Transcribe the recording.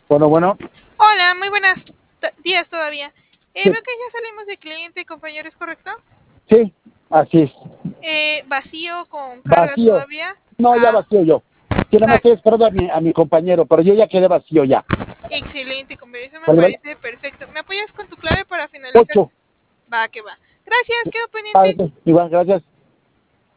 Bueno. Hola, muy buenas días todavía. Sí, Veo que ya salimos de cliente, compañero, ¿es correcto? sí, así es. Vacío, con carga Vacío. todavía. No, ya Ah, vacío yo. Yo nada más ah, estoy esperando a mi compañero, pero yo ya quedé vacío ya. excelente, compañero, eso me Vale, vale. parece perfecto. ¿Me apoyas con tu clave para finalizar? 8. Va, que va. Gracias, quedo pendiente. Padre, igual, gracias.